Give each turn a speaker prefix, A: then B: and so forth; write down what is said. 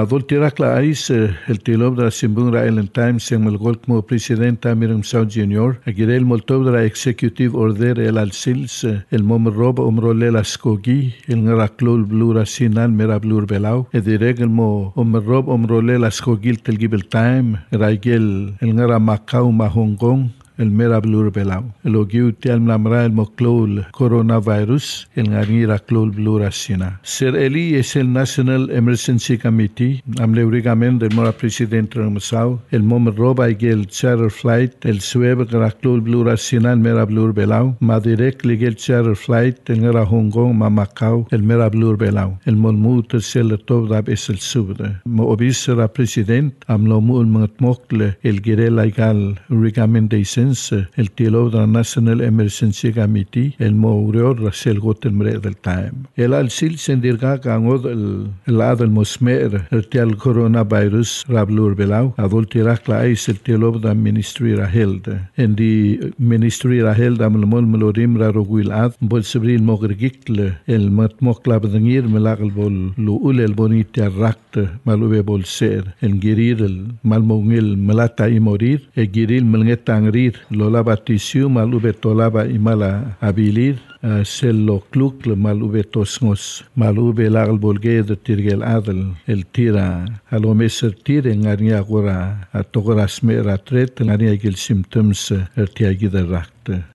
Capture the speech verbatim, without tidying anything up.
A: Adol tirak la ais el tilob de la Simbungra Island Times en el gol como presidente Miram South Junior agire el moltob de la Executive Order el alsils el mom rob omrole la skogi el ngaraklul blura sinal mera blur belau edireg el mo om rob omrole la skogil tel gibel time raigel el ngara Macau ma Hong Kong el mera blur belau el ogiu tial mlamra el moclol coronavirus el ngangira clol blura sina ser eli es el National Emergency Committee amle urigamen del mora presidente Ramsau el mom roba y el charter flight el suebe gra clol blura sina el mera blur belau ma direct legal charter flight el ngara Hong Kong ma Macau el mera blur belau el molmut el top dab es el subde mo obisra president amlo mul mokle el gire legal urigamen de el tilo de la National Emergency Committee el mourior rasel gotel mre del time el alsil sendirga gangod el lado del mosmer el tial coronavirus rablur belau adultirak la is el tilo de la ministry raheld en di ministry raheld am mol melorim ra roguil ad bol sebril mogregikle el mat moklab dengir melagel bol lu ul el bonita rakt malube bol ser el girir el malmongil melata y morir e giril melngetangrir lola batisiu malube tolaba imala abilir uh, sello kluk malube tosmos malube lagal bolge de tirgel adel el tira alo meser tire ngania gora a togora smera tret ngania gil symptoms er tiagi de rakt